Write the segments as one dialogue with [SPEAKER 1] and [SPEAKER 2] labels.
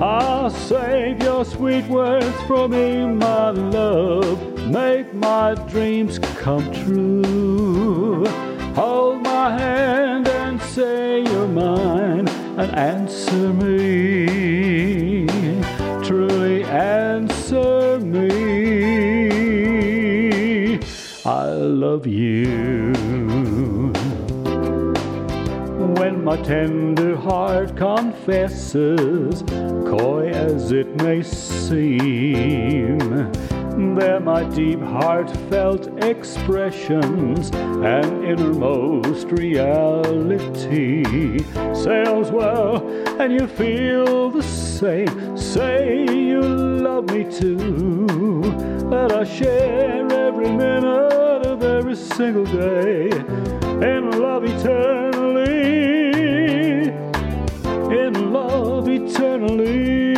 [SPEAKER 1] I'll save your sweet words for me, my love. Make my dreams come true. Hold my hand and say you're mine, and answer me. Truly answer me. I love you. When my tender heart confesses, coy as it may seem, there my deep heartfelt expressions and innermost reality sails well, and you feel the same. Say you love me too. Let us share every minute of every single day in love eternally. In love eternally.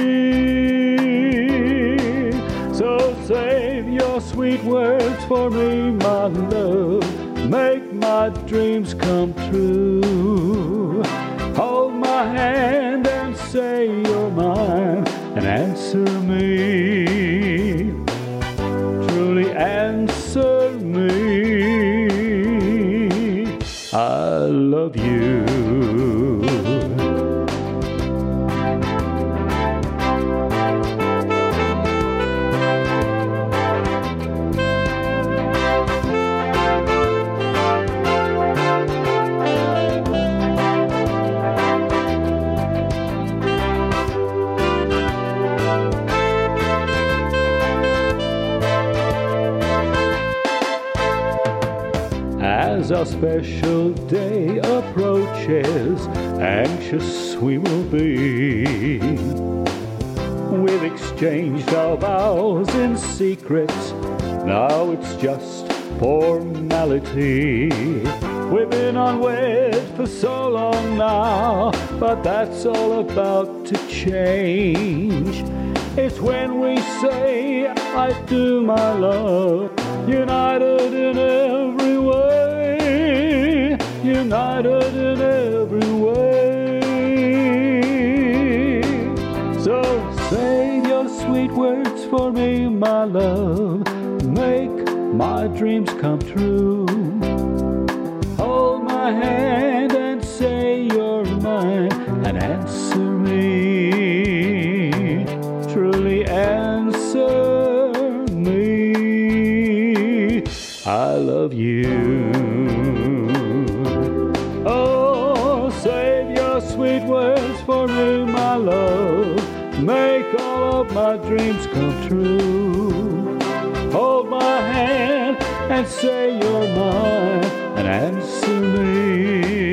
[SPEAKER 1] So save your sweet words for me, my love. Make my dreams come true. Hold my hand and say you're mine, and answer me. Truly answer me. I love you. As our special day approaches, anxious we will be. We've exchanged our vows in secret, now it's just formality. We've been unwed for so long now, but that's all about to change. It's when we say, I do, my love, united in every way. United in every way. So say your sweet words for me, my love. Make my dreams come true. Hold my hand and say you're mine, and answer me. Truly answer me. I love you. Oh, save your sweet words for me, my love. Make all of my dreams come true. Hold my hand and say you're mine, and answer me.